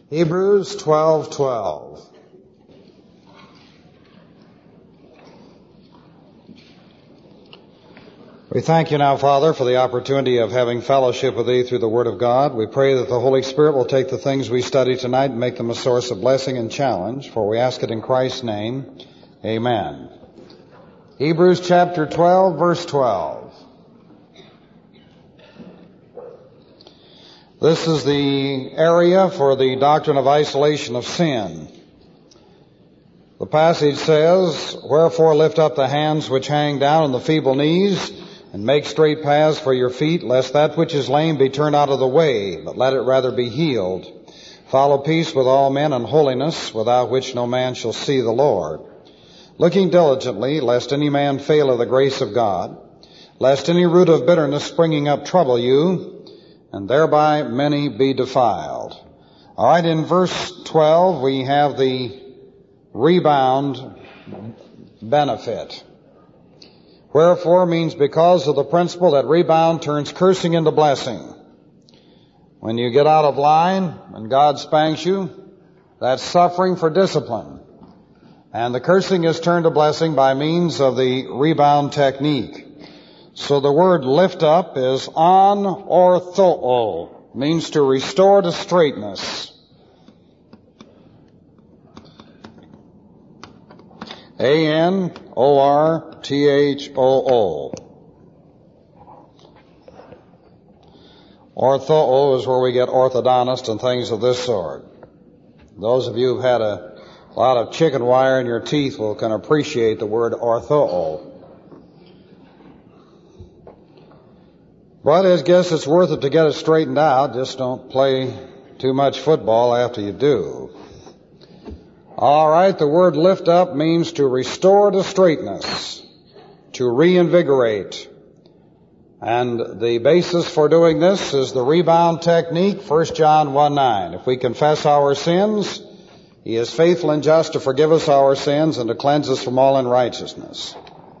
Hebrews 12:12. We thank you now, Father, for the opportunity of having fellowship with Thee through the Word of God. We pray that the Holy Spirit will take the things we study tonight and make them a source of blessing and challenge, for we ask it in Christ's name. Amen. Hebrews chapter 12, verse 12. This is the area for the doctrine of isolation of sin. The passage says, "Wherefore lift up the hands which hang down and the feeble knees, and make straight paths for your feet, lest that which is lame be turned out of the way, but let it rather be healed. Follow peace with all men and holiness, without which no man shall see the Lord. Looking diligently, lest any man fail of the grace of God, lest any root of bitterness springing up trouble you, and thereby many be defiled." All right, in verse 12 we have the rebound benefit. Wherefore means because of the principle that rebound turns cursing into blessing. When you get out of line and God spanks you, that's suffering for discipline. And the cursing is turned to blessing by means of the rebound technique. So the word lift up is anorthoo, means to restore to straightness. A-N-O-R-T-H-O-O. Ortho is where we get orthodontist and things of this sort. Those of you who've had a lot of chicken wire in your teeth can appreciate the word ortho. But I guess it's worth it to get it straightened out. Just don't play too much football after you do. All right, the word lift up means to restore to straightness, to reinvigorate. And the basis for doing this is the rebound technique, 1 John 1:9. If we confess our sins, He is faithful and just to forgive us our sins and to cleanse us from all unrighteousness.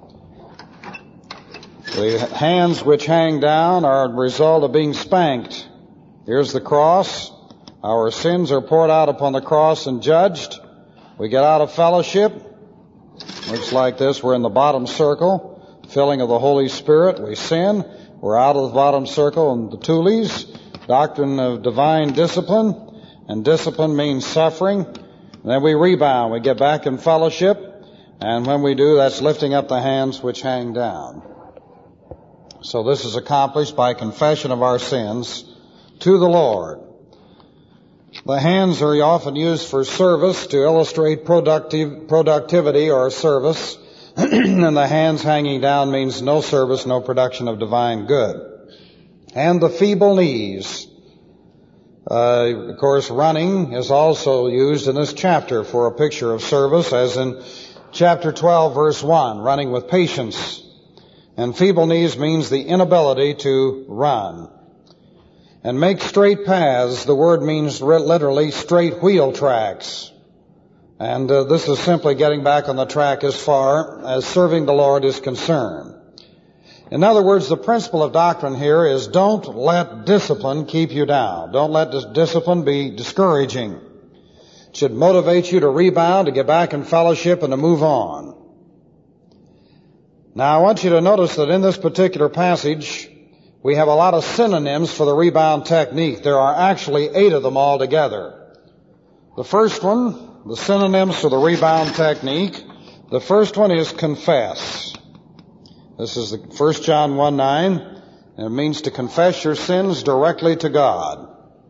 The hands which hang down are a result of being spanked. Here's the cross. Our sins are poured out upon the cross and judged. We get out of fellowship. Looks like this. We're in the bottom circle, filling of the Holy Spirit. We sin. We're out of the bottom circle and the tules. Doctrine of divine discipline. And discipline means suffering. And then we rebound. We get back in fellowship. And when we do, that's lifting up the hands which hang down. So this is accomplished by confession of our sins to the Lord. The hands are often used for service to illustrate productivity or service. And the hands hanging down means no service, no production of divine good. And the feeble knees. Of course, running is also used in this chapter for a picture of service, as in chapter 12, verse 1, running with patience. And feeble knees means the inability to run. And make straight paths, the word means literally straight wheel tracks. And this is simply getting back on the track as far as serving the Lord is concerned. In other words, the principle of doctrine here is don't let discipline keep you down. Don't let this discipline be discouraging. It should motivate you to rebound, to get back in fellowship, and to move on. Now, I want you to notice that in this particular passage, we have a lot of synonyms for the rebound technique. There are actually 8 of them altogether. The first one, the synonyms for the rebound technique, the first one is confess. This is the 1 John 1:9, and it means to confess your sins directly to God.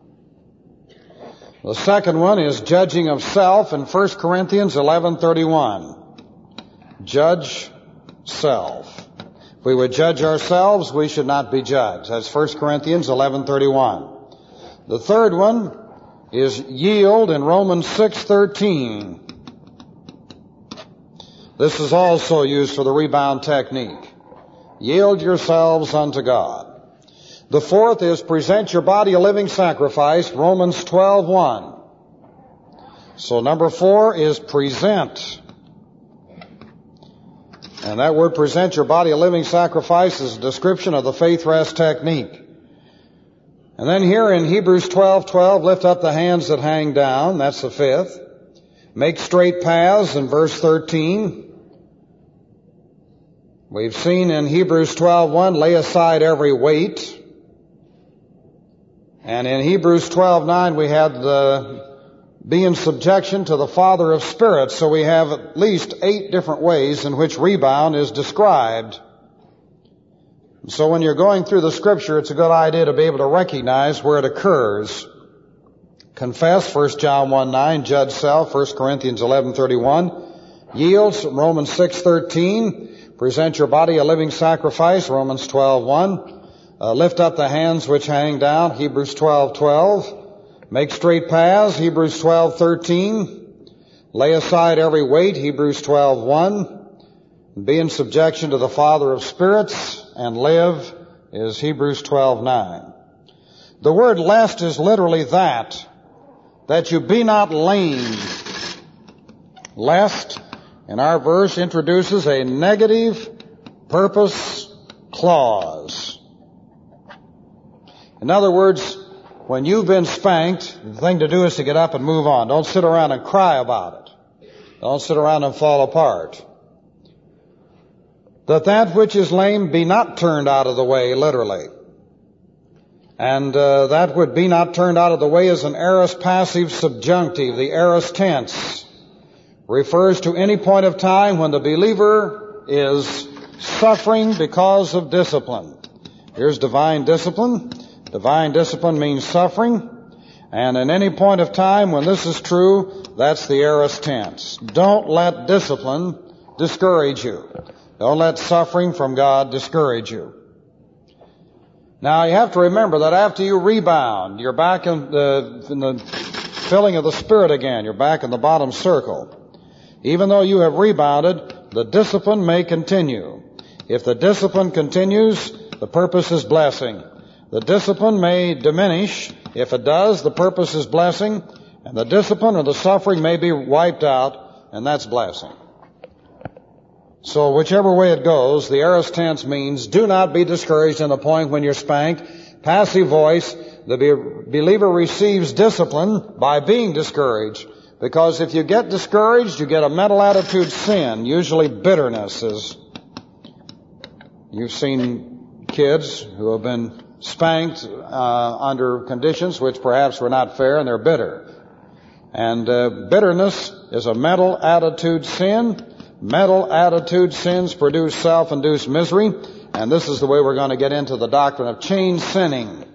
The second one is judging of self in 1 Corinthians 11:31. Judge self. If we would judge ourselves, we should not be judged. That's 1 Corinthians 11:31. The third one is yield in Romans 6:13. This is also used for the rebound technique. Yield yourselves unto God. The fourth is present your body a living sacrifice, Romans 12:1. So number 4 is present. And that word present your body a living sacrifice is a description of the faith rest technique. And then here in Hebrews 12:12, lift up the hands that hang down. That's the fifth. Make straight paths in verse 13. We've seen in Hebrews 12:1, lay aside every weight. And in Hebrews 12:9, we had be in subjection to the Father of spirits. So we have at least 8 different ways in which rebound is described. So when you're going through the Scripture, it's a good idea to be able to recognize where it occurs. Confess, 1 John 1:9, judge self, 1 Corinthians 11:31, yields, Romans 6:13, present your body a living sacrifice, Romans 12:1, lift up the hands which hang down, Hebrews 12:12, make straight paths, Hebrews 12:13, lay aside every weight, Hebrews 12:1, be in subjection to the Father of spirits, and live is Hebrews 12:9. The word lest is literally that you be not lame. Lest, in our verse, introduces a negative purpose clause. In other words, when you've been spanked, the thing to do is to get up and move on. Don't sit around and cry about it. Don't sit around and fall apart. That which is lame be not turned out of the way, literally. And that would be not turned out of the way is an aorist passive subjunctive. The aorist tense refers to any point of time when the believer is suffering because of discipline. Here's divine discipline. Divine discipline means suffering. And in any point of time when this is true, that's the aorist tense. Don't let discipline discourage you. Don't let suffering from God discourage you. Now, you have to remember that after you rebound, you're back in the filling of the Spirit again. You're back in the bottom circle. Even though you have rebounded, the discipline may continue. If the discipline continues, the purpose is blessing. The discipline may diminish. If it does, the purpose is blessing. And the discipline or the suffering may be wiped out, and that's blessing. So whichever way it goes, the aorist tense means do not be discouraged in the point when you're spanked. Passive voice, the believer receives discipline by being discouraged. Because if you get discouraged, you get a mental attitude sin, usually bitterness. You've seen kids who have been spanked under conditions which perhaps were not fair, and they're bitter. And bitterness is a mental attitude sin. Mental attitude sins produce self-induced misery, and this is the way we're going to get into the doctrine of chain sinning.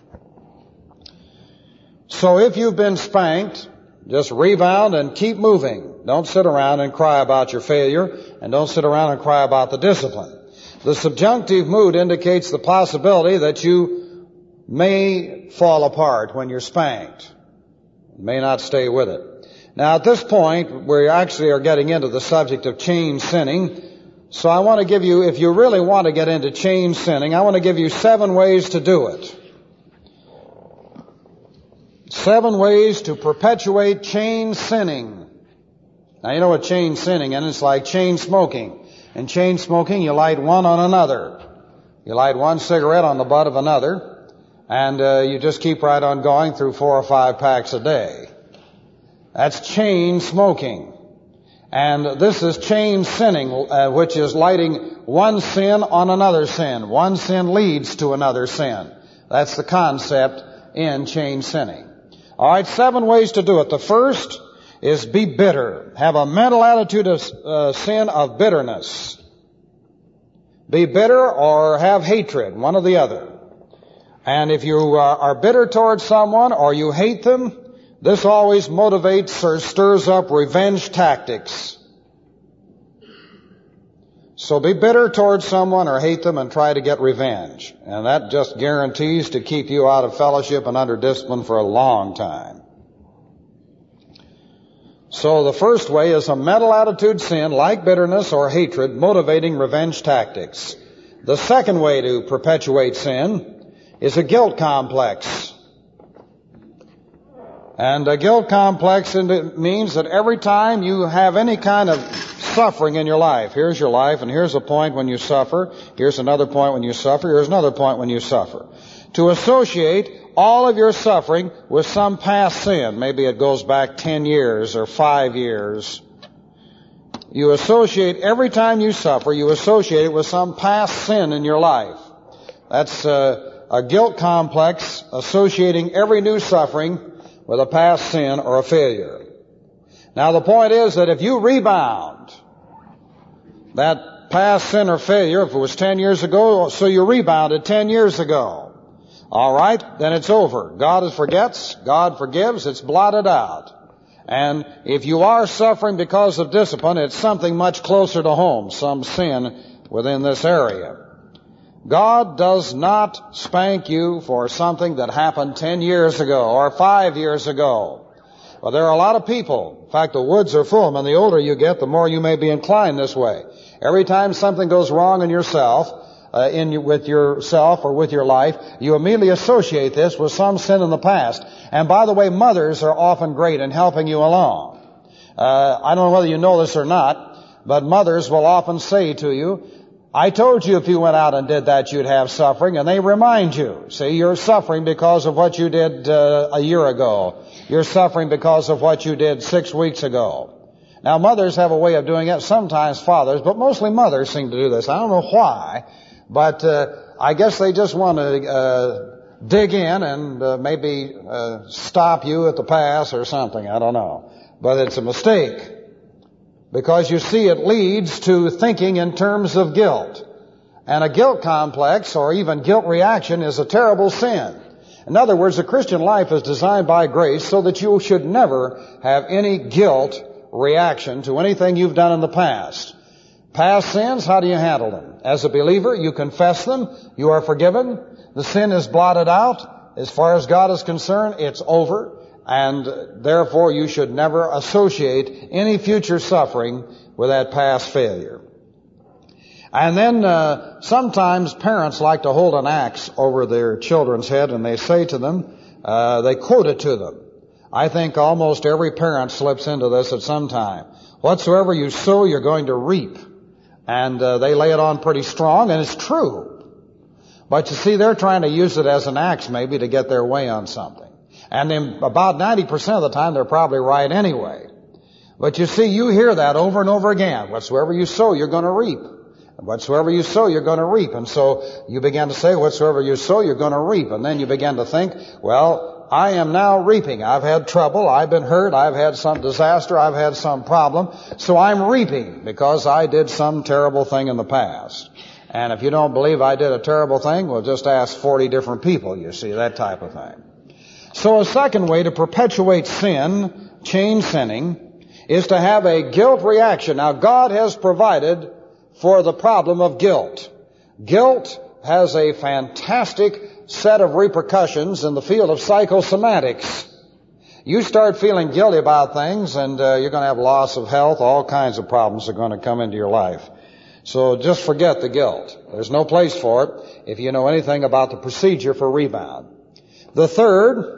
So if you've been spanked, just rebound and keep moving. Don't sit around and cry about your failure, and don't sit around and cry about the discipline. The subjunctive mood indicates the possibility that you may fall apart when you're spanked. You may not stay with it. Now, at this point, we actually are getting into the subject of chain sinning. So I want to give you, if you really want to get into chain sinning, I want to give you 7 ways to do it. 7 ways to perpetuate chain sinning. Now, you know what chain sinning is? It's like chain smoking. In chain smoking, you light one on another. You light one cigarette on the butt of another, and you just keep right on going through 4 or 5 packs a day. That's chain smoking. And this is chain sinning, which is lighting one sin on another sin. One sin leads to another sin. That's the concept in chain sinning. All right, 7 ways to do it. The first is be bitter. Have a mental attitude of sin of bitterness. Be bitter or have hatred, one or the other. And if you are bitter towards someone or you hate them, this always motivates or stirs up revenge tactics. So be bitter towards someone or hate them and try to get revenge. And that just guarantees to keep you out of fellowship and under discipline for a long time. So the first way is a mental attitude sin like bitterness or hatred motivating revenge tactics. The second way to perpetuate sin is a guilt complex. And a guilt complex means that every time you have any kind of suffering in your life, here's your life, and here's a point when you suffer, here's another point when you suffer, here's another point when you suffer. to associate all of your suffering with some past sin. Maybe it goes back 10 years or 5 years. You associate, every time you suffer, you associate it with some past sin in your life. That's a guilt complex, associating every new suffering with a past sin or a failure. Now the point is that if you rebound that past sin or failure, if it was 10 years ago, so you rebounded 10 years ago, all right, then it's over. God forgets, God forgives, it's blotted out. And if you are suffering because of discipline, it's something much closer to home, some sin within this area. God does not spank you for something that happened 10 years ago or 5 years ago. Well, there are a lot of people. In fact, the woods are full of them, and the older you get, the more you may be inclined this way. Every time something goes wrong in yourself, with yourself or with your life, you immediately associate this with some sin in the past. And by the way, mothers are often great in helping you along. I don't know whether you know this or not, but mothers will often say to you, I told you if you went out and did that, you'd have suffering, and they remind you. See, you're suffering because of what you did a year ago. You're suffering because of what you did 6 weeks ago. Now, mothers have a way of doing it, sometimes fathers, but mostly mothers seem to do this. I don't know why, but I guess they just want to dig in and maybe stop you at the pass or something. I don't know. But it's a mistake. Because you see, it leads to thinking in terms of guilt. And a guilt complex or even guilt reaction is a terrible sin. In other words, the Christian life is designed by grace so that you should never have any guilt reaction to anything you've done in the past. Past sins, how do you handle them? As a believer, you confess them. You are forgiven. The sin is blotted out. As far as God is concerned, it's over. And therefore, you should never associate any future suffering with that past failure. And then sometimes parents like to hold an axe over their children's head, and they say to them, they quote it to them. I think almost every parent slips into this at some time. Whatsoever you sow, you're going to reap. And they lay it on pretty strong, and it's true. But you see, they're trying to use it as an axe maybe to get their way on something. And then about 90% of the time, they're probably right anyway. But you see, you hear that over and over again. Whatsoever you sow, you're going to reap. Whatsoever you sow, you're going to reap. And so you begin to say, whatsoever you sow, you're going to reap. And then you begin to think, well, I am now reaping. I've had trouble. I've been hurt. I've had some disaster. I've had some problem. So I'm reaping because I did some terrible thing in the past. And if you don't believe I did a terrible thing, well, just ask 40 different people, you see, that type of thing. So a second way to perpetuate sin, chain sinning, is to have a guilt reaction. Now, God has provided for the problem of guilt. Guilt has a fantastic set of repercussions in the field of psychosomatics. You start feeling guilty about things, and you're going to have loss of health. All kinds of problems are going to come into your life. So just forget the guilt. There's no place for it if you know anything about the procedure for rebound. The third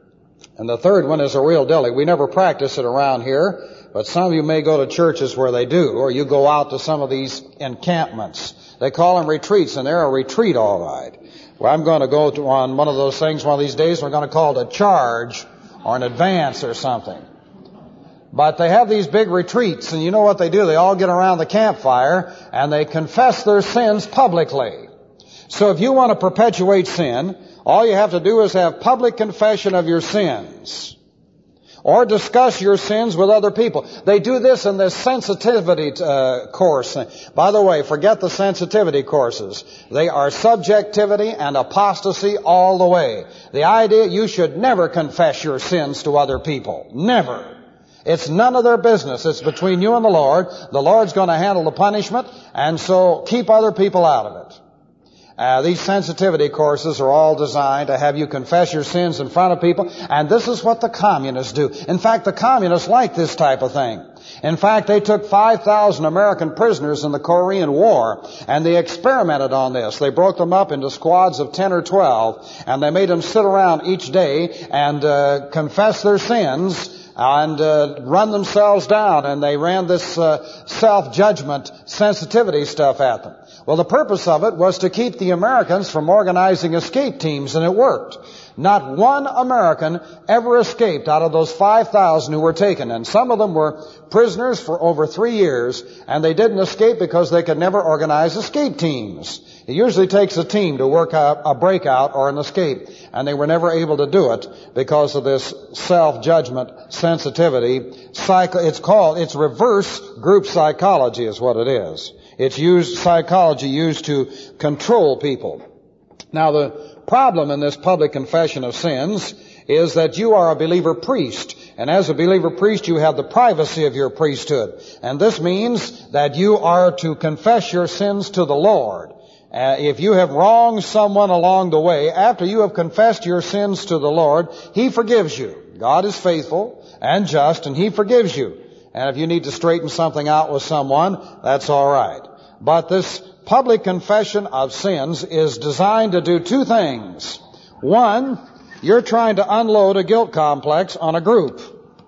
one is a real dilly. We never practice it around here, but some of you may go to churches where they do, or you go out to some of these encampments. They call them retreats, and they're a retreat, all right. Well, I'm going to go on one of those things one of these days. We're going to call it a charge or an advance or something. But they have these big retreats, and you know what they do? They all get around the campfire, and they confess their sins publicly. So if you want to perpetuate sin, all you have to do is have public confession of your sins. Or discuss your sins with other people. They do this in this sensitivity course. By the way, forget the sensitivity courses. They are subjectivity and apostasy all the way. The idea you should never confess your sins to other people. Never. It's none of their business. It's between you and the Lord. The Lord's going to handle the punishment, and so keep other people out of it. These sensitivity courses are all designed to have you confess your sins in front of people, and this is what the communists do. In fact, the communists like this type of thing. In fact, they took 5,000 American prisoners in the Korean War, and they experimented on this. They broke them up into squads of 10 or 12, and they made them sit around each day and confess their sins and run themselves down, and they ran this self-judgment sensitivity stuff at them. Well, the purpose of it was to keep the Americans from organizing escape teams, and it worked. Not one American ever escaped out of those 5,000 who were taken, and some of them were prisoners for over 3 years, and they didn't escape because they could never organize escape teams. It usually takes a team to work out a breakout or an escape, and they were never able to do it because of this self-judgment sensitivity. It's reverse group psychology is what it is. It's psychology used to control people. Now, the problem in this public confession of sins is that you are a believer priest. And as a believer priest, you have the privacy of your priesthood. And this means that you are to confess your sins to the Lord. If you have wronged someone along the way, after you have confessed your sins to the Lord, He forgives you. God is faithful and just, and He forgives you. And if you need to straighten something out with someone, that's all right. But this public confession of sins is designed to do two things. One, you're trying to unload a guilt complex on a group.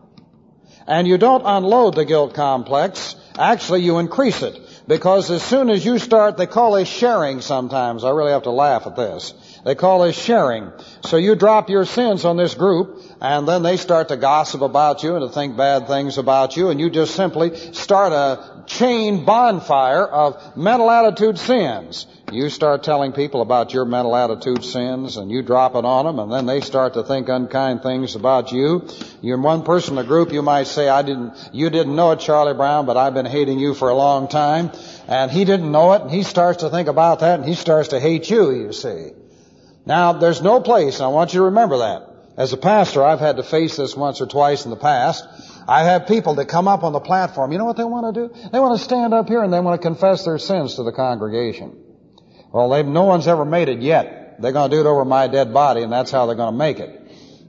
And you don't unload the guilt complex. Actually, you increase it. Because as soon as you start, they call this sharing sometimes. I really have to laugh at this. They call this sharing. So you drop your sins on this group, and then they start to gossip about you and to think bad things about you, and you just simply start a chain bonfire of mental attitude sins. You start telling people about your mental attitude sins, and you drop it on them, and then they start to think unkind things about you. You're one person in the group, you might say, you didn't know it, Charlie Brown, but I've been hating you for a long time. And he didn't know it, and he starts to think about that, and he starts to hate you see. Now, there's no place, and I want you to remember that. As a pastor, I've had to face this once or twice in the past. I have people that come up on the platform. You know what they want to do? They want to stand up here and they want to confess their sins to the congregation. Well, no one's ever made it yet. They're going to do it over my dead body, and that's how they're going to make it.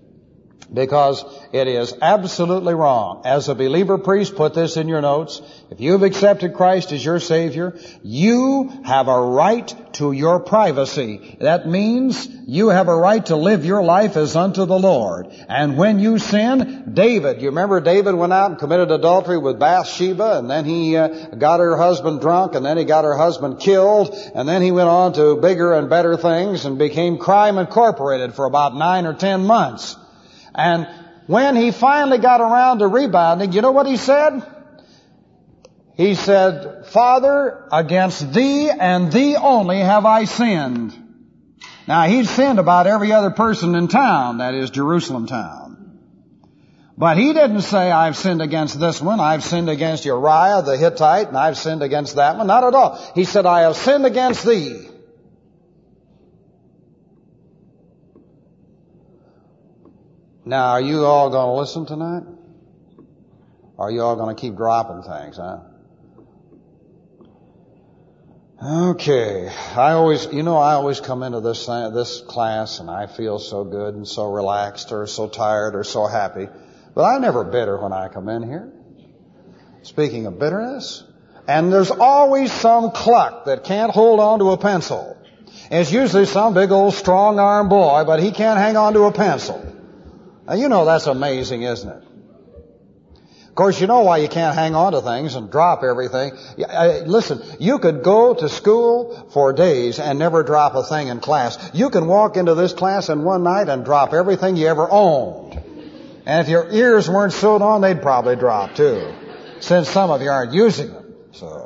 Because it is absolutely wrong. As a believer priest, put this in your notes. If you have accepted Christ as your Savior, you have a right to your privacy. That means you have a right to live your life as unto the Lord. And when you sin, you remember David went out and committed adultery with Bathsheba, and then he got her husband drunk, and then he got her husband killed, and then he went on to bigger and better things and became Crime Incorporated for about 9 or 10 months. And when he finally got around to rebounding, you know what he said? He said, Father, against thee and thee only have I sinned. Now, he'd sinned about every other person in town, that is Jerusalem town. But he didn't say, I've sinned against this one, I've sinned against Uriah the Hittite, and I've sinned against that one. Not at all. He said, I have sinned against thee. Now, are you all going to listen tonight? Or are you all going to keep dropping things, huh? Okay. I always come into this class and I feel so good and so relaxed or so tired or so happy. But I'm never bitter when I come in here. Speaking of bitterness. And there's always some cluck that can't hold on to a pencil. It's usually some big old strong-arm boy, but he can't hang on to a pencil. Now, you know that's amazing, isn't it? Of course, you know why you can't hang on to things and drop everything. Listen, you could go to school for days and never drop a thing in class. You can walk into this class in one night and drop everything you ever owned. And if your ears weren't sewed on, they'd probably drop too, since some of you aren't using them. So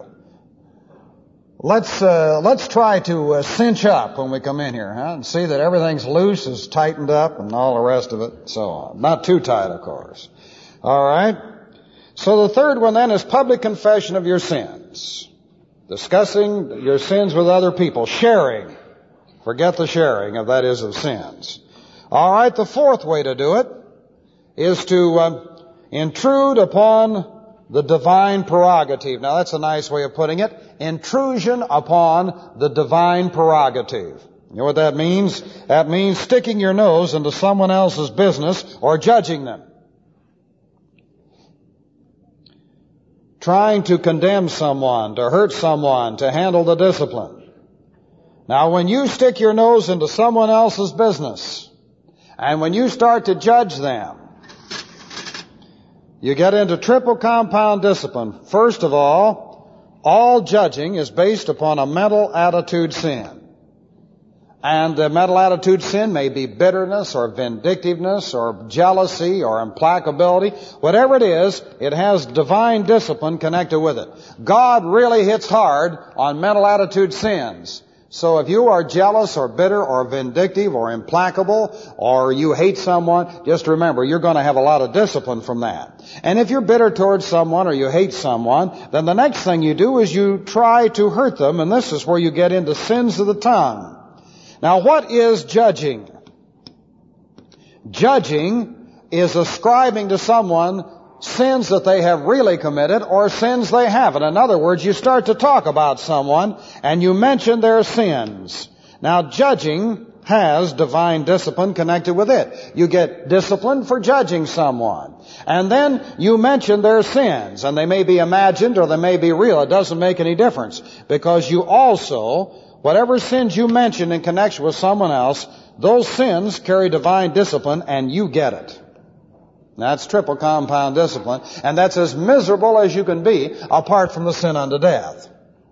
let's try to cinch up when we come in here, huh? And see that everything's loose, is tightened up, and all the rest of it, so on. Not too tight, of course. All right. So the third one then is public confession of your sins. Discussing your sins with other people. Sharing. Forget the sharing of sins. All right. The fourth way to do it is to intrude upon the divine prerogative. Now that's a nice way of putting it. Intrusion upon the divine prerogative. You know what that means? That means sticking your nose into someone else's business or judging them. Trying to condemn someone, to hurt someone, to handle the discipline. Now when you stick your nose into someone else's business, and when you start to judge them, you get into triple compound discipline. First of all, All judging is based upon a mental attitude sin. And the mental attitude sin may be bitterness or vindictiveness or jealousy or implacability. Whatever it is, it has divine discipline connected with it. God really hits hard on mental attitude sins. So if you are jealous or bitter or vindictive or implacable or you hate someone, just remember you're going to have a lot of discipline from that. And if you're bitter towards someone or you hate someone, then the next thing you do is you try to hurt them, and this is where you get into sins of the tongue. Now, what is judging? Judging is ascribing to someone sins that they have really committed or sins they haven't. In other words, you start to talk about someone and you mention their sins. Now, judging has divine discipline connected with it. You get discipline for judging someone. And then you mention their sins, and they may be imagined or they may be real. It doesn't make any difference, because you also, whatever sins you mention in connection with someone else, those sins carry divine discipline, and you get it. That's triple compound discipline, and that's as miserable as you can be apart from the sin unto death.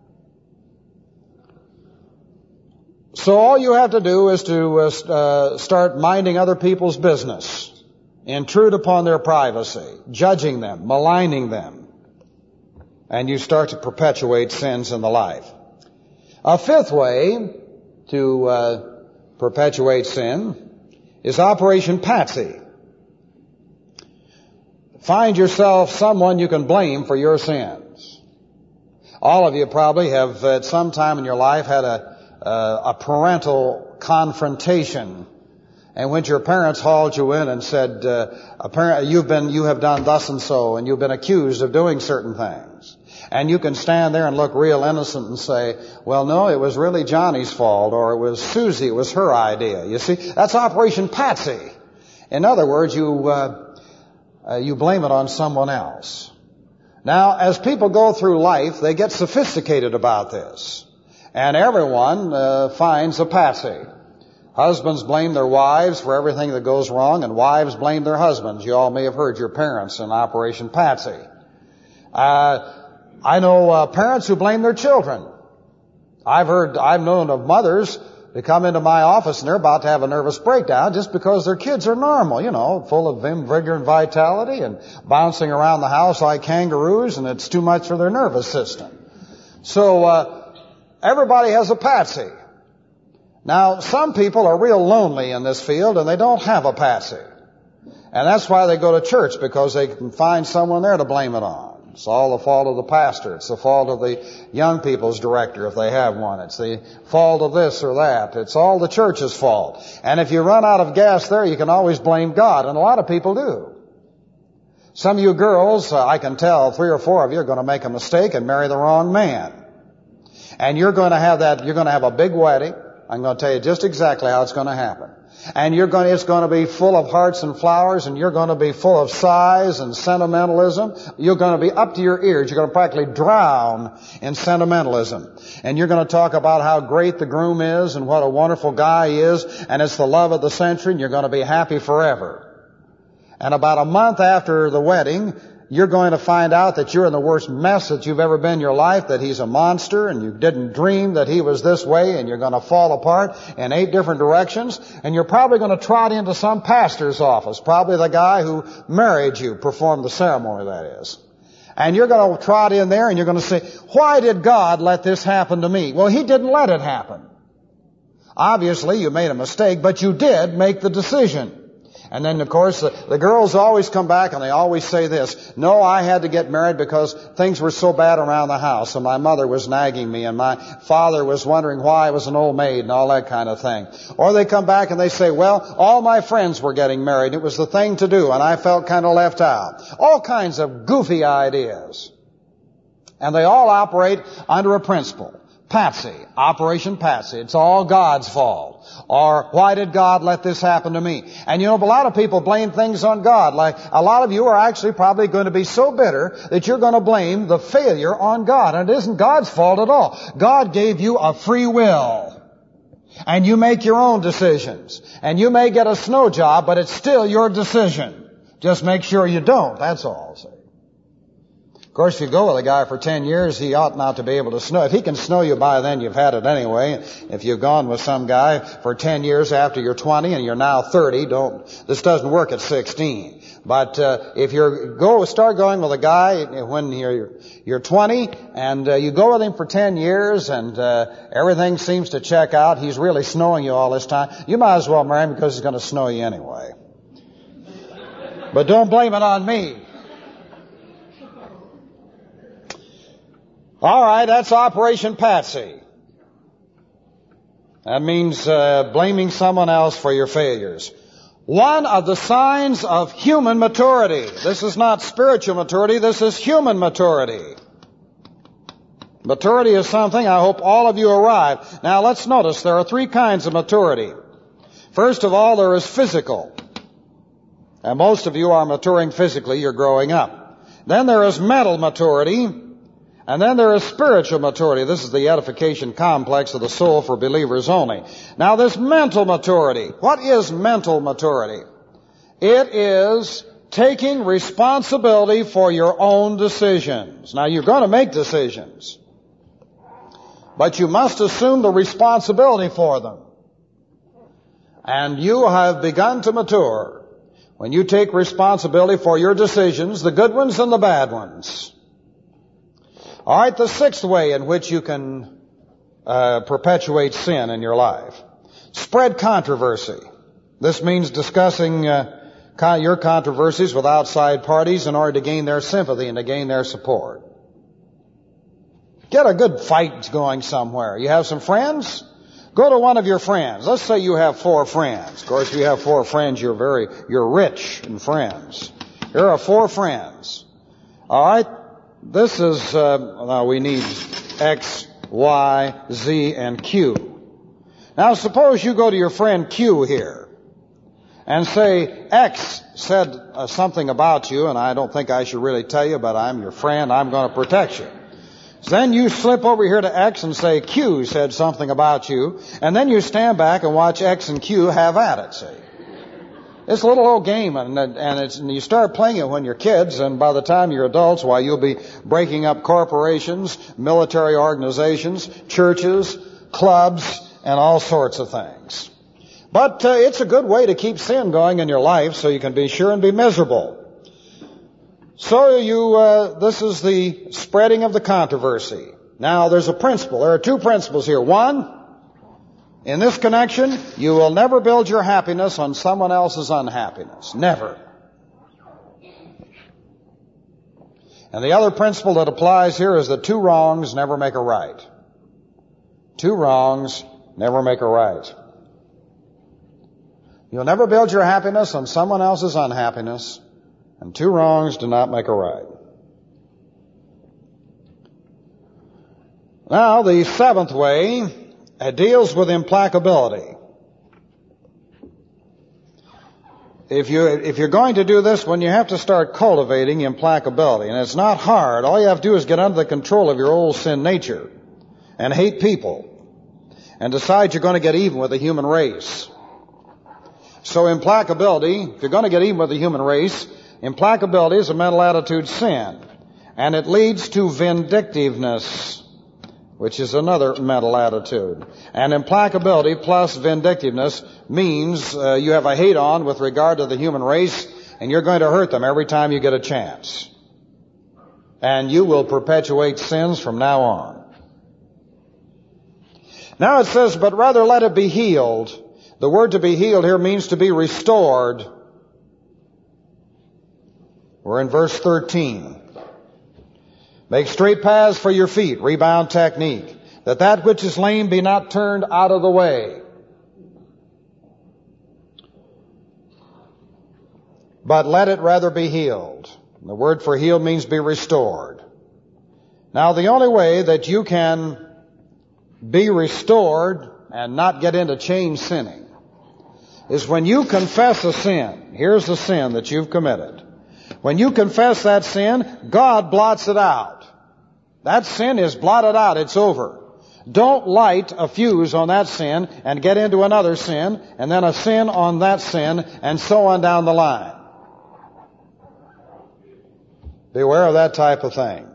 So all you have to do is to start minding other people's business, intrude upon their privacy, judging them, maligning them, and you start to perpetuate sins in the life. A fifth way to perpetuate sin is Operation Patsy. Find yourself someone you can blame for your sins. All of you probably have at some time in your life had a parental confrontation, and when your parents hauled you in and said, you have done thus and so, and you've been accused of doing certain things. And you can stand there and look real innocent and say, well, no, it was really Johnny's fault, or it was Susie, it was her idea. You see, that's Operation Patsy. In other words, you blame it on someone else. Now, as people go through life, they get sophisticated about this. And everyone finds a patsy. Husbands blame their wives for everything that goes wrong, and wives blame their husbands. You all may have heard your parents in Operation Patsy. I know parents who blame their children. I've known of mothers that come into my office and they're about to have a nervous breakdown just because their kids are normal, full of vim, vigor, and vitality and bouncing around the house like kangaroos, and it's too much for their nervous system. So, everybody has a patsy. Now, some people are real lonely in this field and they don't have a patsy. And that's why they go to church, because they can find someone there to blame it on. It's all the fault of the pastor. It's the fault of the young people's director if they have one. It's the fault of this or that. It's all the church's fault. And if you run out of gas there, you can always blame God. And a lot of people do. Some of you girls, I can tell 3 or 4 of you are going to make a mistake and marry the wrong man. And you're going to have a big wedding. I'm going to tell you just exactly how it's going to happen. And it's going to be full of hearts and flowers, and you're going to be full of sighs and sentimentalism. You're going to be up to your ears. You're going to practically drown in sentimentalism. And you're going to talk about how great the groom is and what a wonderful guy he is, and it's the love of the century, and you're going to be happy forever. And about a month after the wedding, you're going to find out that you're in the worst mess that you've ever been in your life, that he's a monster, and you didn't dream that he was this way, and you're going to fall apart in 8 different directions, and you're probably going to trot into some pastor's office, probably the guy who married you, performed the ceremony, that is. And you're going to trot in there and you're going to say, why did God let this happen to me? Well, he didn't let it happen. Obviously, you made a mistake, but you did make the decision. And then, of course, the girls always come back and they always say this, no, I had to get married because things were so bad around the house, and my mother was nagging me, and my father was wondering why I was an old maid, and all that kind of thing. Or they come back and they say, well, all my friends were getting married. It was the thing to do, and I felt kind of left out. All kinds of goofy ideas. And they all operate under a principle. Patsy, Operation Patsy. It's all God's fault. Or, why did God let this happen to me? And a lot of people blame things on God. Like, a lot of you are actually probably going to be so bitter that you're going to blame the failure on God. And it isn't God's fault at all. God gave you a free will. And you make your own decisions. And you may get a snow job, but it's still your decision. Just make sure you don't. That's all. course, if you go with a guy for 10 years, he ought not to be able to snow. If he can snow you by then, you've had it anyway. If you've gone with some guy for 10 years after you're 20 and you're now 30, this doesn't work at 16. But if start going with a guy when you're 20 and you go with him for 10 years and everything seems to check out, he's really snowing you all this time, you might as well marry him because he's going to snow you anyway. But don't blame it on me. All right, that's Operation Patsy. That means blaming someone else for your failures. One of the signs of human maturity. This is not spiritual maturity, this is human maturity. Maturity is something I hope all of you arrive. Now let's notice there are three kinds of maturity. First of all, there is physical. And most of you are maturing physically, you're growing up. Then there is mental maturity. And then there is spiritual maturity. This is the edification complex of the soul for believers only. Now this mental maturity. What is mental maturity? It is taking responsibility for your own decisions. Now you're going to make decisions, but you must assume the responsibility for them. And you have begun to mature when you take responsibility for your decisions, the good ones and the bad ones. All right, the sixth way in which you can perpetuate sin in your life. Spread controversy. This means discussing your controversies with outside parties in order to gain their sympathy and to gain their support. Get a good fight going somewhere. You have some friends? Go to one of your friends. Let's say you have 4 friends. Of course, if you have 4 friends, you're rich in friends. Here are 4 friends. All right? This is, now we need X, Y, Z, and Q. Now suppose you go to your friend Q here and say, X said something about you, and I don't think I should really tell you, but I'm your friend, I'm going to protect you. So then you slip over here to X and say, Q said something about you, and then you stand back and watch X and Q have at it, see. It's a little old game, and you start playing it when you're kids, and by the time you're adults, you'll be breaking up corporations, military organizations, churches, clubs, and all sorts of things. But it's a good way to keep sin going in your life so you can be sure and be miserable. So this is the spreading of the controversy. Now there's a principle. There are 2 principles here. One, in this connection, you will never build your happiness on someone else's unhappiness. Never. And the other principle that applies here is that 2 wrongs never make a right. 2 wrongs never make a right. You'll never build your happiness on someone else's unhappiness, and 2 wrongs do not make a right. Now, the 7th way deals with implacability. If you're going to do this one, you have to start cultivating implacability. And it's not hard. All you have to do is get under the control of your old sin nature and hate people and decide you're going to get even with the human race. So implacability, if you're going to get even with the human race, implacability is a mental attitude sin. And it leads to vindictiveness, which is another mental attitude. And implacability plus vindictiveness means you have a hate-on with regard to the human race, and you're going to hurt them every time you get a chance. And you will perpetuate sins from now on. Now it says, but rather let it be healed. The word to be healed here means to be restored. We're in verse 13. Make straight paths for your feet, rebound technique, that which is lame be not turned out of the way. But let it rather be healed. The word for healed means be restored. Now the only way that you can be restored and not get into chain sinning is when you confess a sin. Here's the sin that you've committed. When you confess that sin, God blots it out. That sin is blotted out. It's over. Don't light a fuse on that sin and get into another sin, and then a sin on that sin, and so on down the line. Beware of that type of thing.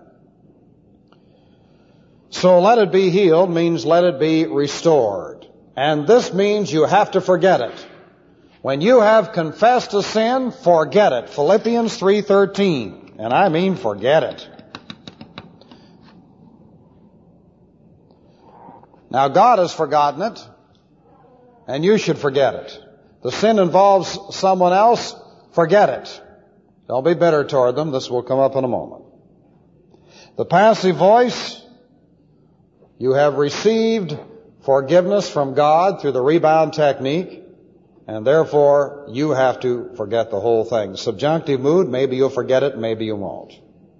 So let it be healed means let it be restored. And this means you have to forget it. When you have confessed a sin, forget it. Philippians 3:13. And I mean forget it. Now God has forgotten it, and you should forget it. The sin involves someone else, forget it. Don't be bitter toward them. This will come up in a moment. The passive voice, you have received forgiveness from God through the rebound technique, and therefore you have to forget the whole thing. Subjunctive mood, maybe you'll forget it, maybe you won't.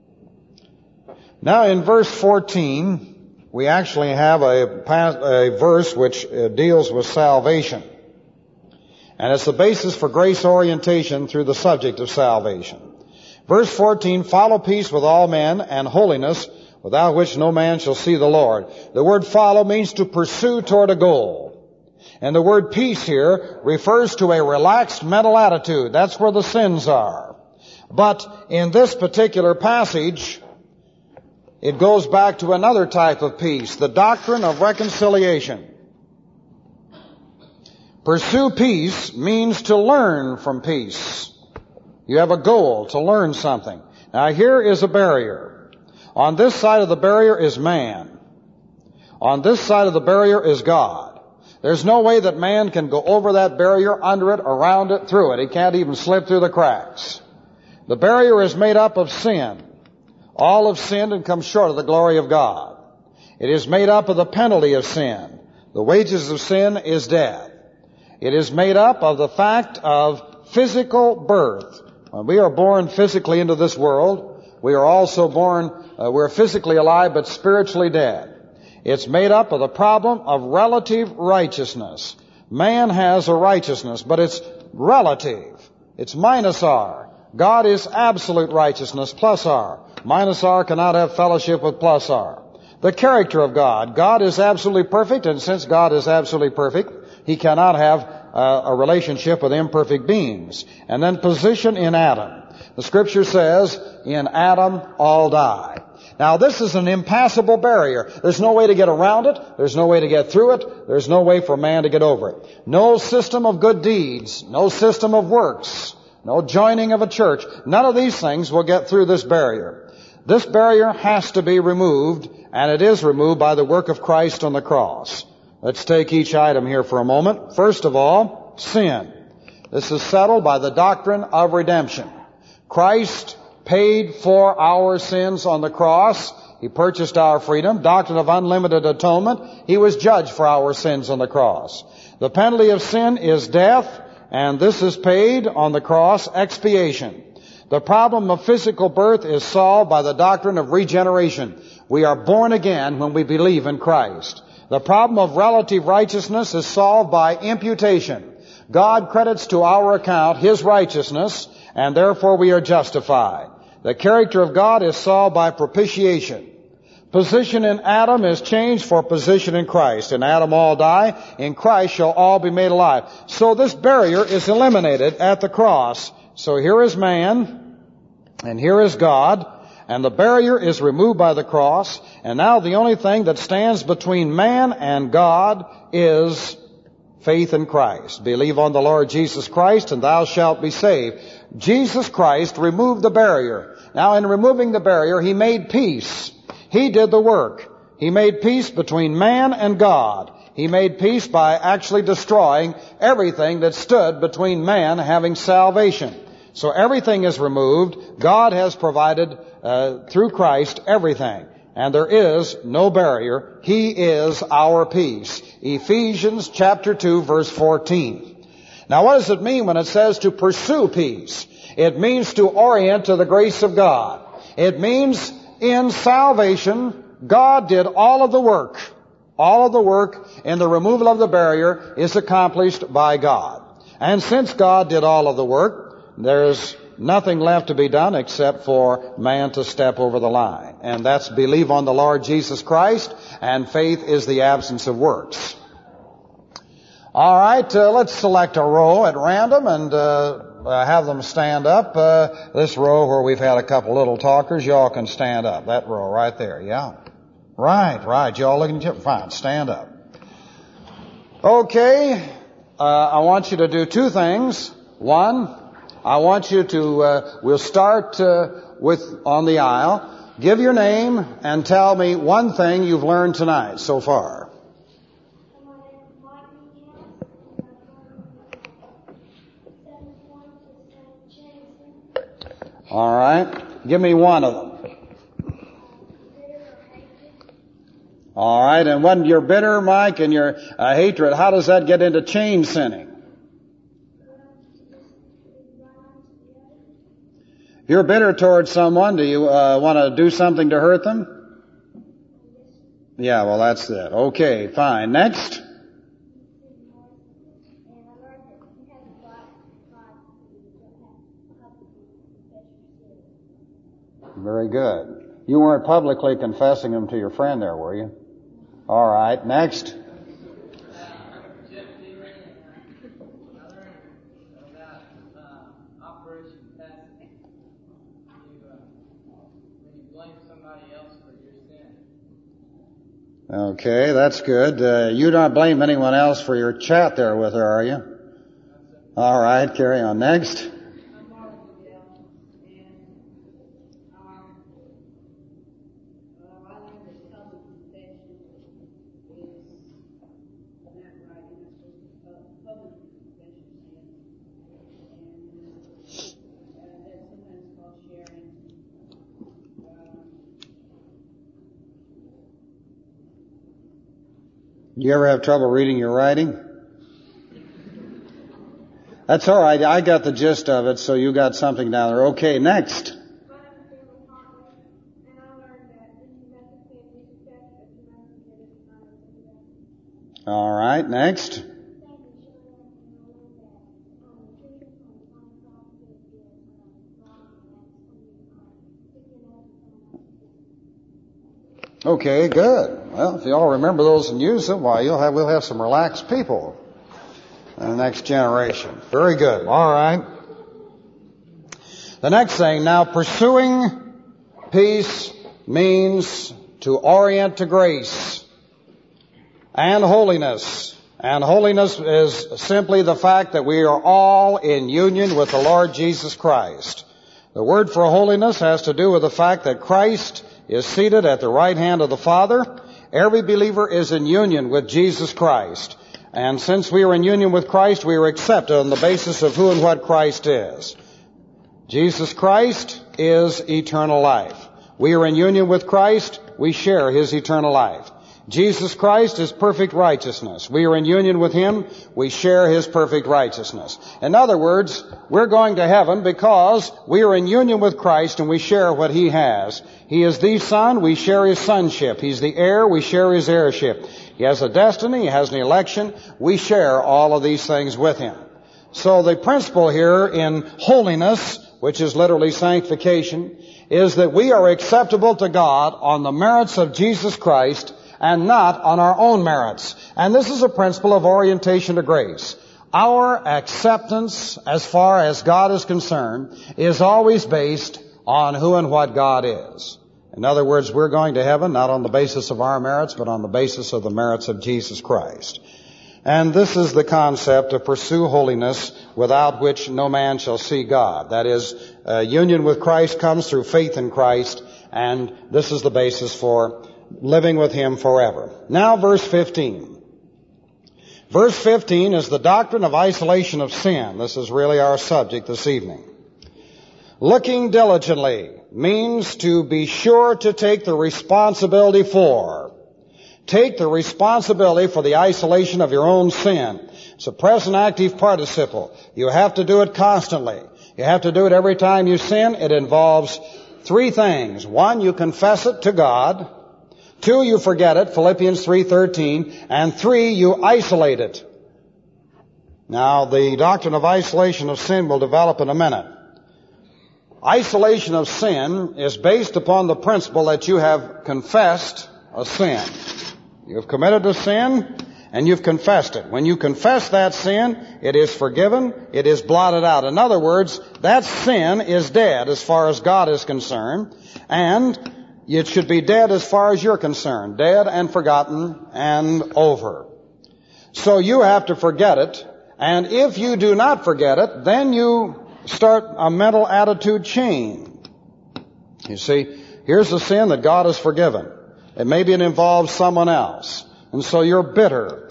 Now in verse 14, we actually have a verse which deals with salvation. And it's the basis for grace orientation through the subject of salvation. Verse 14, follow peace with all men and holiness, without which no man shall see the Lord. The word follow means to pursue toward a goal. And the word peace here refers to a relaxed mental attitude. That's where the sins are. But in this particular passage, it goes back to another type of peace, the doctrine of reconciliation. Pursue peace means to learn from peace. You have a goal to learn something. Now here is a barrier. On this side of the barrier is man. On this side of the barrier is God. There's no way that man can go over that barrier, under it, around it, through it. He can't even slip through the cracks. The barrier is made up of sin. All have sinned and come short of the glory of God. It is made up of the penalty of sin. The wages of sin is death. It is made up of the fact of physical birth. When we are born physically into this world, we are also born, we're physically alive but spiritually dead. It's made up of the problem of relative righteousness. Man has a righteousness, but it's relative. It's minus R. God is absolute righteousness plus R. Minus R cannot have fellowship with plus R. The character of God. God is absolutely perfect, and since God is absolutely perfect, He cannot have a relationship with imperfect beings. And then position in Adam. The Scripture says, in Adam all die. Now this is an impassable barrier. There's no way to get around it. There's no way to get through it. There's no way for man to get over it. No system of good deeds. No system of works. No joining of a church. None of these things will get through this barrier. This barrier has to be removed, and it is removed by the work of Christ on the cross. Let's take each item here for a moment. First of all, sin. This is settled by the doctrine of redemption. Christ paid for our sins on the cross. He purchased our freedom. Doctrine of unlimited atonement. He was judged for our sins on the cross. The penalty of sin is death, and this is paid on the cross, expiation. The problem of physical birth is solved by the doctrine of regeneration. We are born again when we believe in Christ. The problem of relative righteousness is solved by imputation. God credits to our account His righteousness, and therefore we are justified. The character of God is solved by propitiation. Position in Adam is changed for position in Christ. In Adam all die, in Christ shall all be made alive. So this barrier is eliminated at the cross. So here is man, and here is God, and the barrier is removed by the cross, and now the only thing that stands between man and God is faith in Christ. Believe on the Lord Jesus Christ, and thou shalt be saved. Jesus Christ removed the barrier. Now in removing the barrier, He made peace. He did the work. He made peace between man and God. He made peace by actually destroying everything that stood between man having salvation. So everything is removed. God has provided, through Christ, everything. And there is no barrier. He is our peace. Ephesians chapter 2, verse 14. Now what does it mean when it says to pursue peace? It means to orient to the grace of God. It means in salvation, God did all of the work. All of the work in the removal of the barrier is accomplished by God. And since God did all of the work, there's nothing left to be done except for man to step over the line. And that's believe on the Lord Jesus Christ, and faith is the absence of works. All right, let's select a row at random, and have them stand up. This row where we've had a couple little talkers, y'all can stand up. That row right there, yeah. Right. Y'all looking at each other? Fine, stand up. Okay, I want you to do two things. One, I want you to, we'll start with on the aisle. Give your name and tell me one thing you've learned tonight so far. All right. Give me one of them. All right. And when you're bitter, Mike, and your hatred, how does that get into chain sinning? If you're bitter towards someone, do you want to do something to hurt them? Yeah, well, that's it. Okay, fine. Next. Very good. You weren't publicly confessing them to your friend there, were you? All right. Next. Okay, that's good. You don't blame anyone else for your chat there with her, are you? All right, carry on. Next. Do you ever have trouble reading your writing? That's all right. I got the gist of it, so you got something down there. Okay, next. All right, next. Okay, good. Well, if you all remember those and use them, why, we'll have some relaxed people in the next generation. Very good. All right. The next thing, now pursuing peace means to orient to grace and holiness. And holiness is simply the fact that we are all in union with the Lord Jesus Christ. The word for holiness has to do with the fact that Christ is seated at the right hand of the Father. Every believer is in union with Jesus Christ. And since we are in union with Christ, we are accepted on the basis of who and what Christ is. Jesus Christ is eternal life. We are in union with Christ. We share His eternal life. Jesus Christ is perfect righteousness. We are in union with Him. We share His perfect righteousness. In other words, we're going to heaven because we are in union with Christ and we share what He has. He is the Son. We share His sonship. He's the heir. We share His heirship. He has a destiny. He has an election. We share all of these things with Him. So the principle here in holiness, which is literally sanctification, is that we are acceptable to God on the merits of Jesus Christ and not on our own merits. And this is a principle of orientation to grace. Our acceptance, as far as God is concerned, is always based on who and what God is. In other words, we're going to heaven not on the basis of our merits, but on the basis of the merits of Jesus Christ. And this is the concept of pursue holiness, without which no man shall see God. That is, union with Christ comes through faith in Christ, and this is the basis for living with Him forever. Now, verse 15. Verse 15 is the doctrine of isolation of sin. This is really our subject this evening. Looking diligently means to be sure to take the responsibility for. Take the responsibility for the isolation of your own sin. It's a present active participle. You have to do it constantly. You have to do it every time you sin. It involves three things. One, you confess it to God. Two, you forget it, Philippians 3:13. And three, you isolate it. Now, the doctrine of isolation of sin will develop in a minute. Isolation of sin is based upon the principle that you have confessed a sin. You have committed a sin, and you've confessed it. When you confess that sin, it is forgiven, it is blotted out. In other words, that sin is dead as far as God is concerned, and it should be dead as far as you're concerned. Dead and forgotten and over. So you have to forget it, and if you do not forget it, then you start a mental attitude chain. You see, here's a sin that God has forgiven. Maybe it involves someone else, and so you're bitter,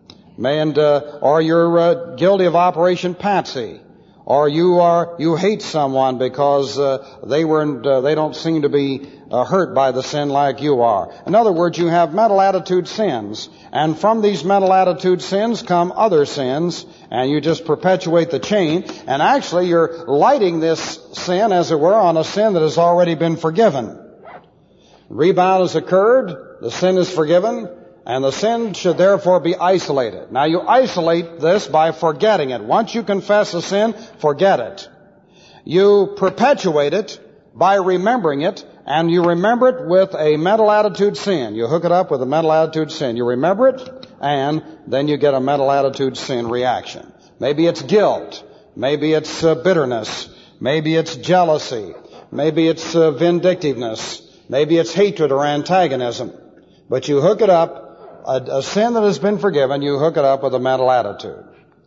or you're guilty of Operation Patsy, or you hate someone because they don't seem to be hurt by the sin like you are. In other words, you have mental attitude sins, and from these mental attitude sins come other sins, and you just perpetuate the chain, and actually you're lighting this sin, as it were, on a sin that has already been forgiven. Rebound has occurred, the sin is forgiven, and the sin should therefore be isolated. Now you isolate this by forgetting it. Once you confess a sin, forget it. You perpetuate it by remembering it, and you remember it with a mental attitude sin. You hook it up with a mental attitude sin. You remember it, and then you get a mental attitude sin reaction. Maybe it's guilt. Maybe it's bitterness. Maybe it's jealousy. Maybe it's vindictiveness. Maybe it's hatred or antagonism. But you hook it up, a sin that has been forgiven, you hook it up with a mental attitude.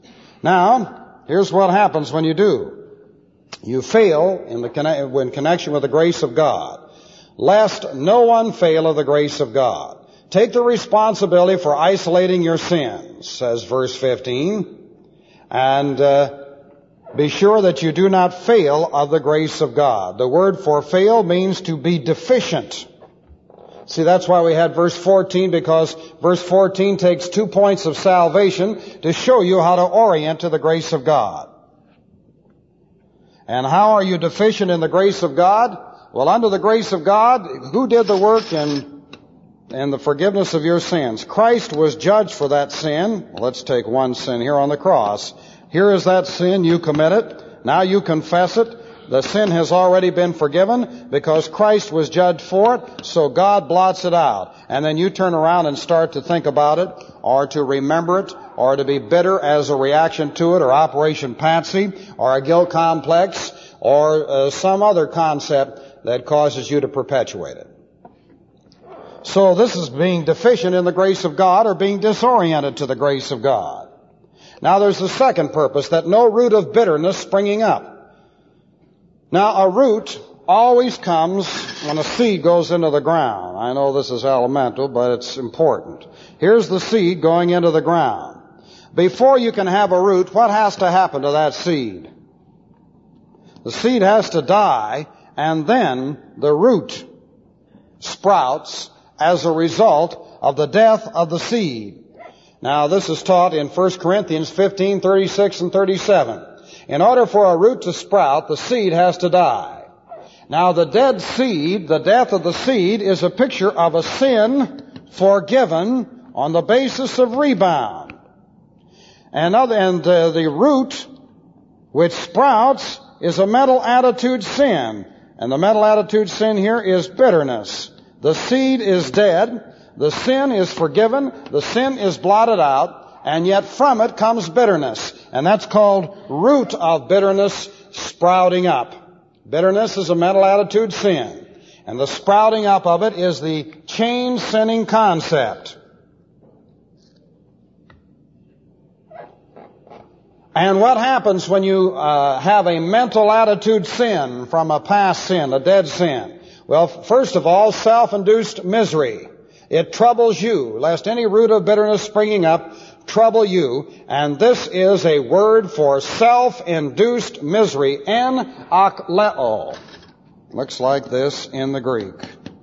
Now, here's what happens when you do. You fail in connection with the grace of God. Lest no one fail of the grace of God. Take the responsibility for isolating your sins, says verse 15, and be sure that you do not fail of the grace of God. The word for fail means to be deficient. See, that's why we had verse 14, because verse 14 takes 2 points of salvation to show you how to orient to the grace of God. And how are you deficient in the grace of God? Well, under the grace of God, who did the work in the forgiveness of your sins? Christ was judged for that sin. Well, let's take one sin here on the cross. Here is that sin, you commit it. Now you confess it. The sin has already been forgiven because Christ was judged for it, so God blots it out. And then you turn around and start to think about it, or to remember it, or to be bitter as a reaction to it, or Operation Patsy, or a guilt complex, or some other concept that causes you to perpetuate it. So this is being deficient in the grace of God, or being disoriented to the grace of God. Now there's the second purpose, that no root of bitterness springing up. Now a root always comes when a seed goes into the ground. I know this is elemental, but it's important. Here's the seed going into the ground. Before you can have a root, what has to happen to that seed? The seed has to die, and then the root sprouts as a result of the death of the seed. Now, this is taught in 1 Corinthians 15:36 and 37. In order for a root to sprout, the seed has to die. Now, the dead seed, the death of the seed, is a picture of a sin forgiven on the basis of rebound. And the root which sprouts is a mental attitude sin. And the mental attitude sin here is bitterness. The seed is dead. The sin is forgiven, the sin is blotted out, and yet from it comes bitterness. And that's called root of bitterness sprouting up. Bitterness is a mental attitude sin. And the sprouting up of it is the chain sinning concept. And what happens when you have a mental attitude sin from a past sin, a dead sin? Well, first of all, self-induced misery. It troubles you, lest any root of bitterness springing up trouble you. And this is a word for self-induced misery, enochleo. Looks like this in the Greek.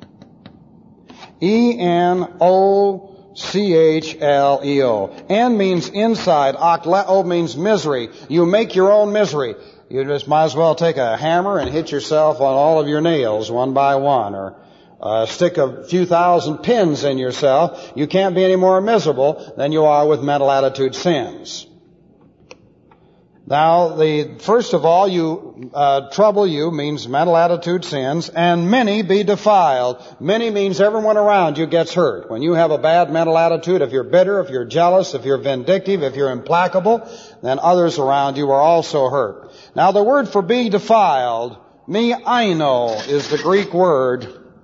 E-N-O-C-H-L-E-O. En means inside. Ochleo means misery. You make your own misery. You just might as well take a hammer and hit yourself on all of your nails one by one, or stick a few thousand pins in yourself. You can't be any more miserable than you are with mental attitude sins. Now, first of all, trouble you means mental attitude sins, and many be defiled. Many means everyone around you gets hurt. When you have a bad mental attitude, if you're bitter, if you're jealous, if you're vindictive, if you're implacable, then others around you are also hurt. Now, the word for be defiled, miaino, is the Greek word.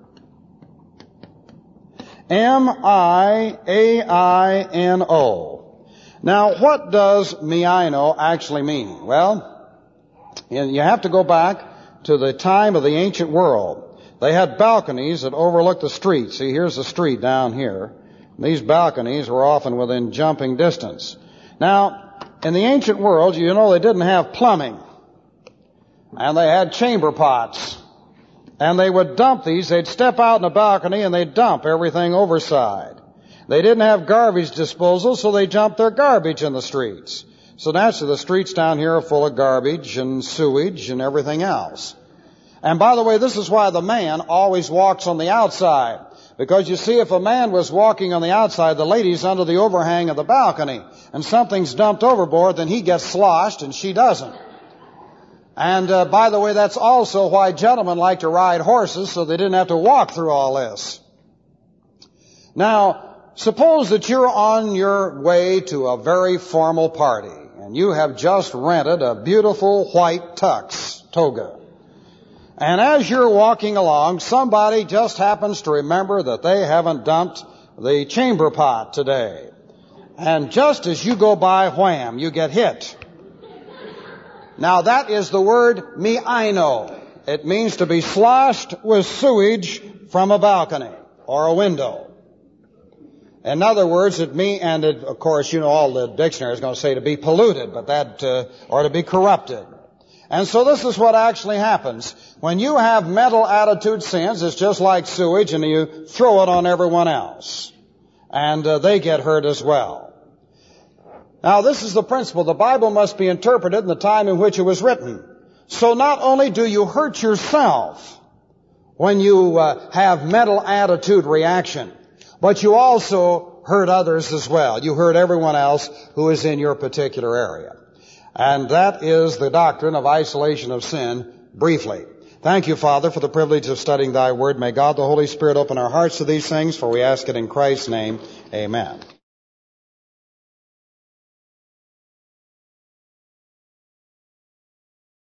M-I-A-I-N-O. Now, what does miaino actually mean? Well, you have to go back to the time of the ancient world. They had balconies that overlooked the street. See, here's the street down here. These balconies were often within jumping distance. Now, in the ancient world, you know, they didn't have plumbing. And they had chamber pots. And they would dump these. They'd step out in a balcony and they'd dump everything overside. They didn't have garbage disposal, so they dumped their garbage in the streets. So naturally, the streets down here are full of garbage and sewage and everything else. And by the way, this is why the man always walks on the outside. Because you see, if a man was walking on the outside, the lady's under the overhang of the balcony, and something's dumped overboard, then he gets sloshed and she doesn't. And by the way, that's also why gentlemen like to ride horses, so they didn't have to walk through all this. Now, suppose that you're on your way to a very formal party, and you have just rented a beautiful white tux, toga. And as you're walking along, somebody just happens to remember that they haven't dumped the chamber pot today. And just as you go by, wham, you get hit. Now that is the word miaino. It means to be sloshed with sewage from a balcony or a window. In other words, of course, you know, all the dictionary is going to say to be polluted, but or to be corrupted. And so this is what actually happens. When you have mental attitude sins, it's just like sewage, and you throw it on everyone else. And they get hurt as well. Now, this is the principle. The Bible must be interpreted in the time in which it was written. So not only do you hurt yourself when you have mental attitude reaction, but you also hurt others as well. You hurt everyone else who is in your particular area. And that is the doctrine of isolation of sin, briefly. Thank you, Father, for the privilege of studying thy word. May God the Holy Spirit open our hearts to these things, for we ask it in Christ's name. Amen.